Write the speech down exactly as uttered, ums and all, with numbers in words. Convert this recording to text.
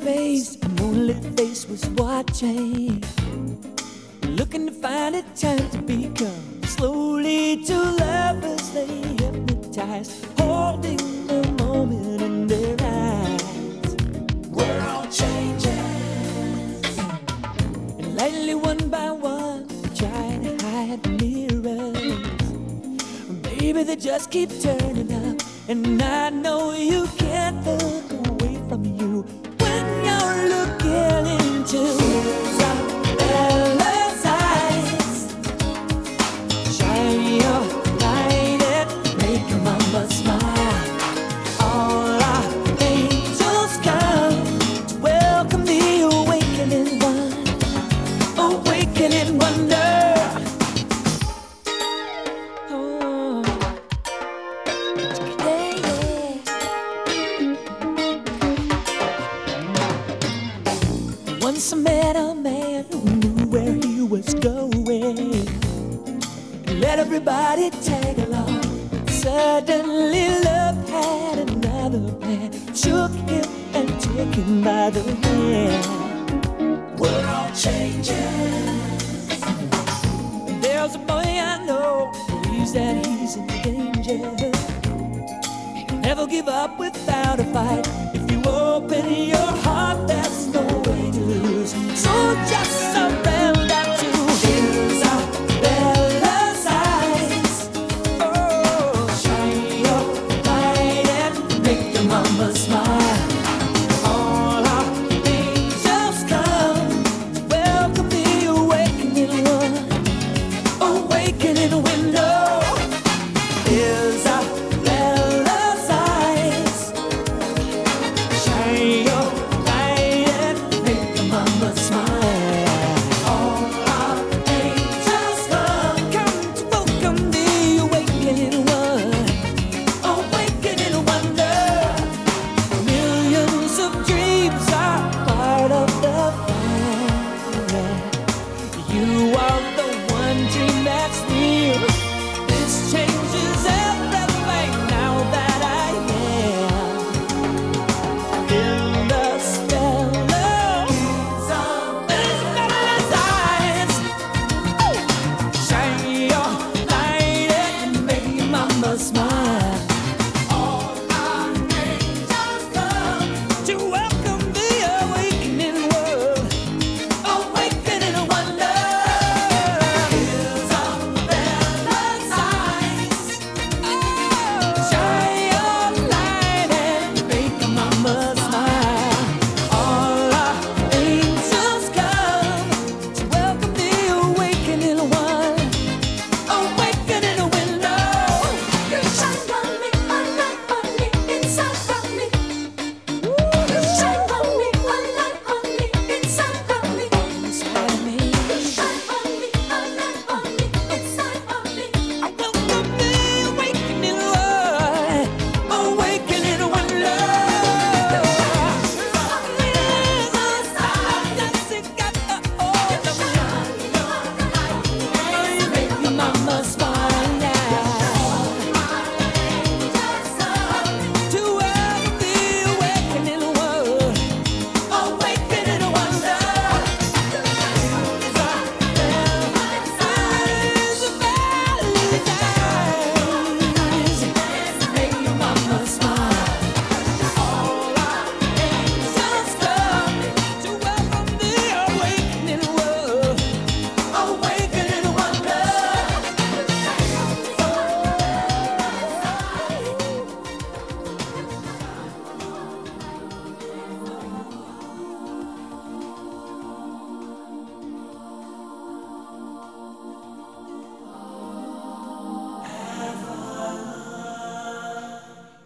space, a moonlit face was watching, looking to find a time to become. Slowly two lovers they hypnotized, holding the moment in their eyes. We're all changing, and lightly one by one trying to hide the mirrors. Baby, they just keep turning up, and I know you can't look away from you when you're looking into Isabella's eyes. Shine your light and make your mama smile. All our angels come to welcome the awakening one, awakening wonder. Oh, yeah, yeah. Once I met a man who knew where he was going, let everybody tag along. Suddenly love had another plan, shook him and took him by the hand. We're all changing. There's a boy I know, believes that he's in danger. He'll never give up without a fight. If you open your heart, there's no way to lose. So just surrender to Isabella's eyes. Oh, shine your light and make your mama smile. All our angels come to welcome the awakening one, awakening window. Isabella's eyes. Shine your light and make your mama smile. All our angels come, come to welcome the awakening one, awakening wonder. Millions of dreams are part of the fire. You are the one dream that's real. This changes everything now that I am in the spell of Isabella's eyes. Shine your light and make your mama smile.